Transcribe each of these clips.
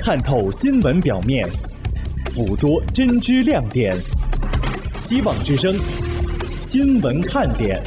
探透新闻表面，捕捉真知亮点。希望之声，新闻看点。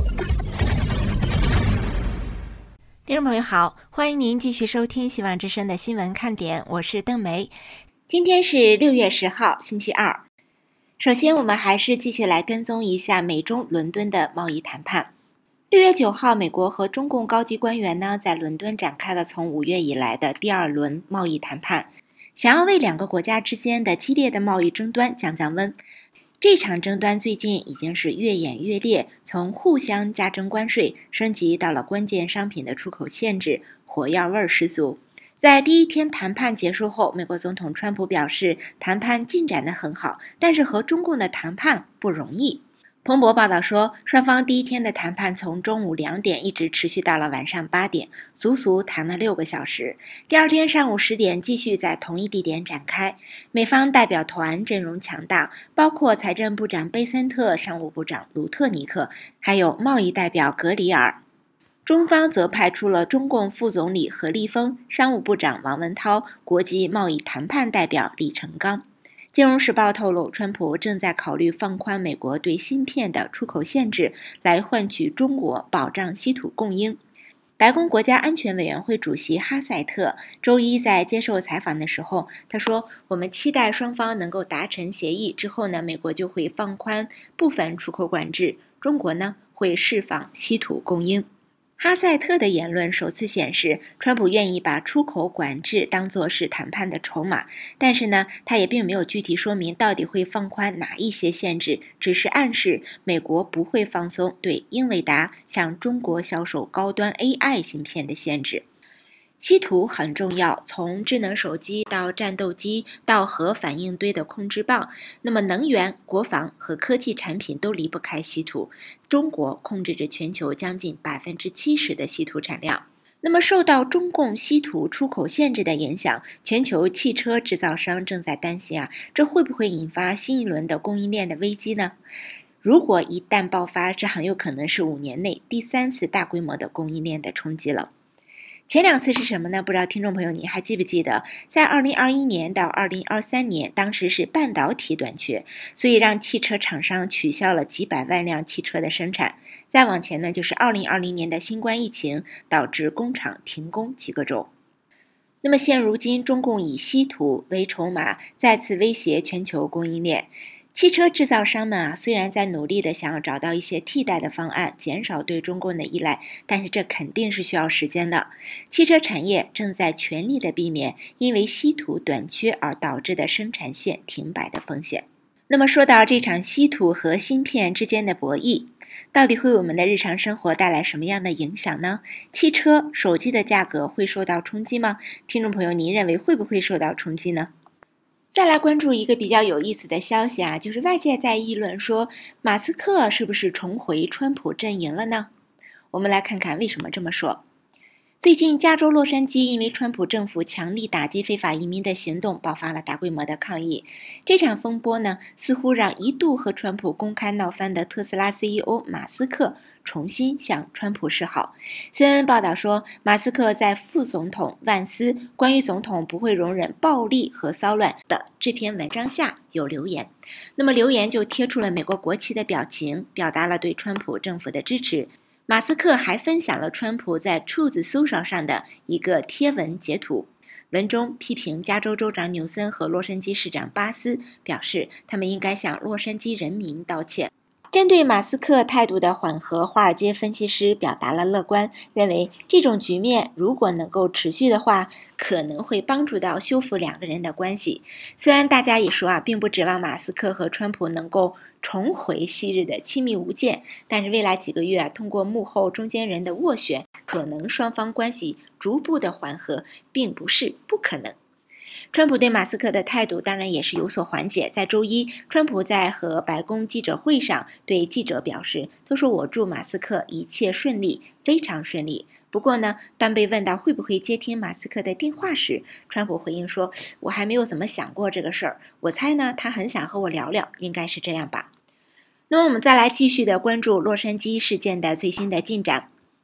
听众朋友好，欢迎您继续收听希望之声的新闻看点，我是邓梅。今天是6月10号，星期二。首先，我们还是继续来跟踪一下美中伦敦的贸易谈判。6月9号，美国和中共高级官员呢，在伦敦展开了从5月以来的第二轮贸易谈判，想要为两个国家之间的激烈的贸易争端降降温。这场争端最近已经是越演越烈，从互相加征关税升级到了关键商品的出口限制，火药味十足。在第一天谈判结束后，美国总统川普表示，谈判进展得很好，但是和中共的谈判不容易。彭博报道说，双方第一天的谈判从中午2点一直持续到了晚上8点，足足谈了6个小时。第二天上午10点继续在同一地点展开。美方代表团阵容强大，包括财政部长贝森特、商务部长鲁特尼克，还有贸易代表格里尔。中方则派出了中共副总理何立峰、商务部长王文涛、国际贸易谈判代表李成刚。金融时报透露，川普正在考虑放宽美国对芯片的出口限制，来换取中国保障稀土供应。白宫国家安全委员会主席哈塞特周一在接受采访的时候，他说：“我们期待双方能够达成协议之后呢，美国就会放宽部分出口管制，中国呢会释放稀土供应。”哈塞特的言论首次显示，川普愿意把出口管制当作是谈判的筹码，但是呢，他也并没有具体说明到底会放宽哪一些限制，只是暗示美国不会放松对英伟达向中国销售高端 AI 芯片的限制。稀土很重要，从智能手机到战斗机到核反应堆的控制棒，那么能源、国防和科技产品都离不开稀土。中国控制着全球将近70%的稀土产量。那么受到中共稀土出口限制的影响，全球汽车制造商正在担心这会不会引发新一轮的供应链的危机呢？如果一旦爆发，这很有可能是5年内第3次大规模的供应链的冲击了。前2次是什么呢？不知道听众朋友你还记不记得，在2021年到2023年，当时是半导体短缺，所以让汽车厂商取消了几百万辆汽车的生产。再往前呢，就是2020年的新冠疫情，导致工厂停工几个周。那么现如今，中共以稀土为筹码，再次威胁全球供应链。汽车制造商们虽然在努力的想要找到一些替代的方案，减少对中共的依赖，但是这肯定是需要时间的。汽车产业正在全力的避免因为稀土短缺而导致的生产线停摆的风险。那么说到这场稀土和芯片之间的博弈，到底会为我们的日常生活带来什么样的影响呢？汽车、手机的价格会受到冲击吗？听众朋友，您认为会不会受到冲击呢？再来关注一个比较有意思的消息就是外界在议论说，马斯克是不是重回川普阵营了呢？我们来看看为什么这么说。最近，加州洛杉矶因为川普政府强力打击非法移民的行动爆发了大规模的抗议。这场风波呢，似乎让一度和川普公开闹翻的特斯拉 CEO 马斯克重新向川普示好。CNN 报道说，马斯克在副总统万斯关于总统不会容忍暴力和骚乱的这篇文章下有留言。那么留言就贴出了美国国旗的表情，表达了对川普政府的支持。马斯克还分享了川普在 Truth Social 上的一个贴文截图，文中批评加州州长纽森和洛杉矶市长巴斯，表示他们应该向洛杉矶人民道歉。针对马斯克态度的缓和，华尔街分析师表达了乐观，认为这种局面如果能够持续的话，可能会帮助到修复2个人的关系。虽然大家也说并不指望马斯克和川普能够重回昔日的亲密无间，但是未来几个月通过幕后中间人的斡旋，可能双方关系逐步的缓和，并不是不可能。川普对马斯克的态度当然也是有所缓解。在周一，川普在和白宫记者会上对记者表示，他说：“我祝马斯克一切顺利，非常顺利。”不过呢，当被问到会不会接听马斯克的电话时，川普回应说：“我还没有怎么想过这个事儿，我猜呢，他很想和我聊聊，应该是这样吧。”那么我们再来继续的关注洛杉矶事件的最新的进展。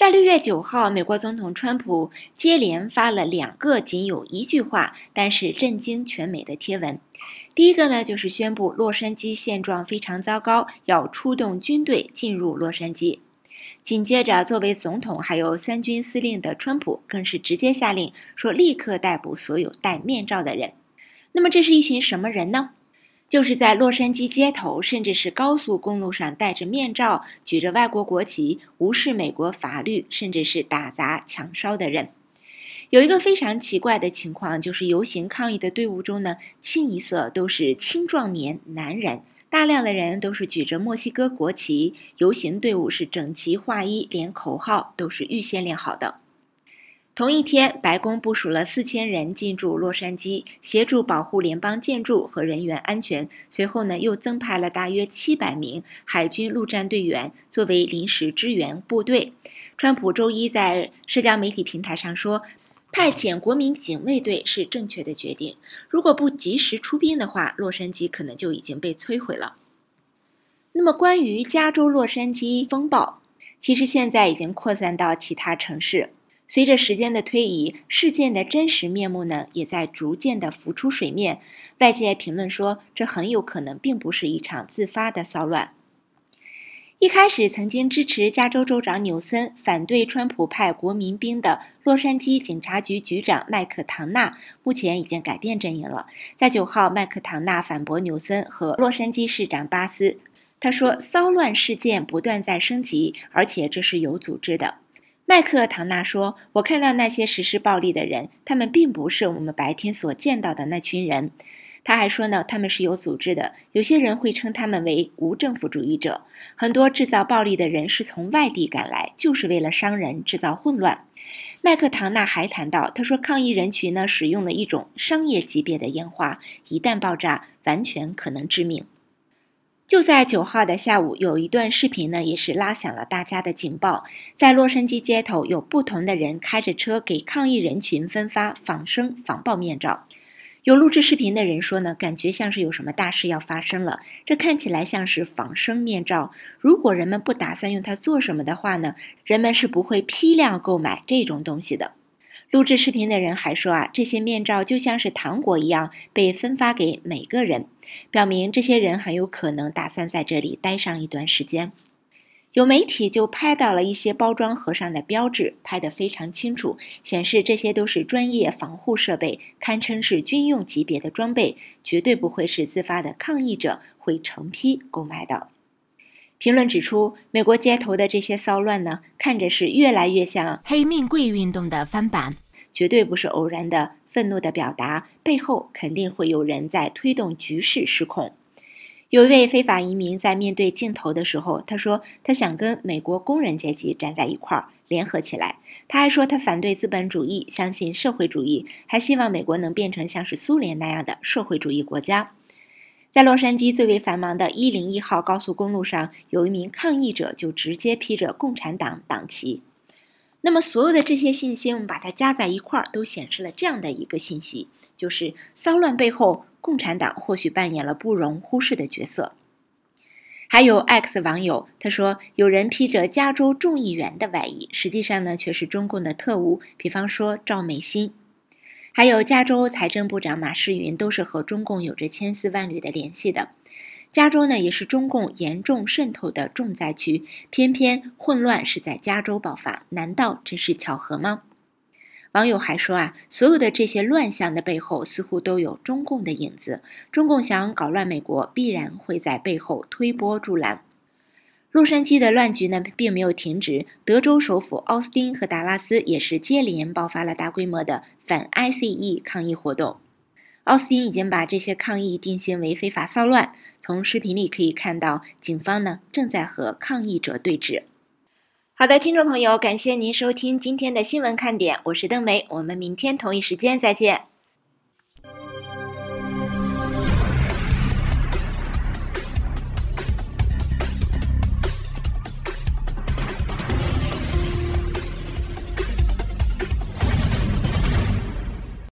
在6月9号，美国总统川普接连发了2个仅有1句话，但是震惊全美的贴文。第一个呢，就是宣布洛杉矶现状非常糟糕，要出动军队进入洛杉矶。紧接着，作为总统还有3军司令的川普更是直接下令说立刻逮捕所有戴面罩的人。那么这是一群什么人呢？就是在洛杉矶街头甚至是高速公路上戴着面罩，举着外国国旗，无视美国法律，甚至是打砸抢烧的人。有一个非常奇怪的情况，就是游行抗议的队伍中呢，清一色都是青壮年男人，大量的人都是举着墨西哥国旗，游行队伍是整齐划一，连口号都是预先练好的。同一天，白宫部署了4000人进驻洛杉矶，协助保护联邦建筑和人员安全。随后呢，又增派了大约700名海军陆战队员作为临时支援部队。川普周一在社交媒体平台上说，派遣国民警卫队是正确的决定。如果不及时出兵的话，洛杉矶可能就已经被摧毁了。那么关于加州洛杉矶风暴，其实现在已经扩散到其他城市。随着时间的推移，事件的真实面目呢，也在逐渐的浮出水面。外界评论说，这很有可能并不是一场自发的骚乱。一开始曾经支持加州州长纽森、反对川普派国民兵的洛杉矶警察局局长麦克唐纳，目前已经改变阵营了。在9号，麦克唐纳反驳纽森和洛杉矶市长巴斯，他说骚乱事件不断在升级，而且这是有组织的。麦克唐纳说，我看到那些实施暴力的人，他们并不是我们白天所见到的那群人。他还说呢，他们是有组织的，有些人会称他们为无政府主义者。很多制造暴力的人是从外地赶来，就是为了伤人、制造混乱。麦克唐纳还谈到，他说抗议人群呢使用了一种商业级别的烟花，一旦爆炸，完全可能致命。就在9号的下午，有一段视频呢，也是拉响了大家的警报。在洛杉矶街头，有不同的人开着车给抗议人群分发仿生仿爆面罩。有录制视频的人说呢，感觉像是有什么大事要发生了。这看起来像是仿生面罩，如果人们不打算用它做什么的话呢，人们是不会批量购买这种东西的。录制视频的人还说这些面罩就像是糖果一样被分发给每个人，表明这些人很有可能打算在这里待上一段时间。有媒体就拍到了一些包装盒上的标志，拍得非常清楚，显示这些都是专业防护设备，堪称是军用级别的装备，绝对不会是自发的抗议者会成批购买的。评论指出，美国街头的这些骚乱呢，看着是越来越像黑命贵运动的翻版，绝对不是偶然的愤怒的表达，背后肯定会有人在推动局势失控。有一位非法移民在面对镜头的时候，他说他想跟美国工人阶级站在一块儿，联合起来。他还说他反对资本主义，相信社会主义，还希望美国能变成像是苏联那样的社会主义国家。在洛杉矶最为繁忙的101号高速公路上，有一名抗议者就直接披着共产党党旗。那么所有的这些信息我们把它加在一块儿，都显示了这样的一个信息，就是骚乱背后共产党或许扮演了不容忽视的角色。还有 X 网友他说，有人披着加州众议员的外衣，实际上呢却是中共的特务，比方说赵美心。还有加州财政部长马世云都是和中共有着千丝万缕的联系的。加州呢也是中共严重渗透的重灾区，偏偏混乱是在加州爆发，难道这是巧合吗？网友还说所有的这些乱象的背后似乎都有中共的影子，中共想搞乱美国，必然会在背后推波助澜。洛杉矶的乱局呢并没有停止，德州首府奥斯汀和达拉斯也是接连爆发了大规模的反 ICE 抗议活动。奥斯汀已经把这些抗议定性为非法骚乱，从视频里可以看到警方呢正在和抗议者对峙。好的，听众朋友，感谢您收听今天的新闻看点，我是邓梅，我们明天同一时间再见。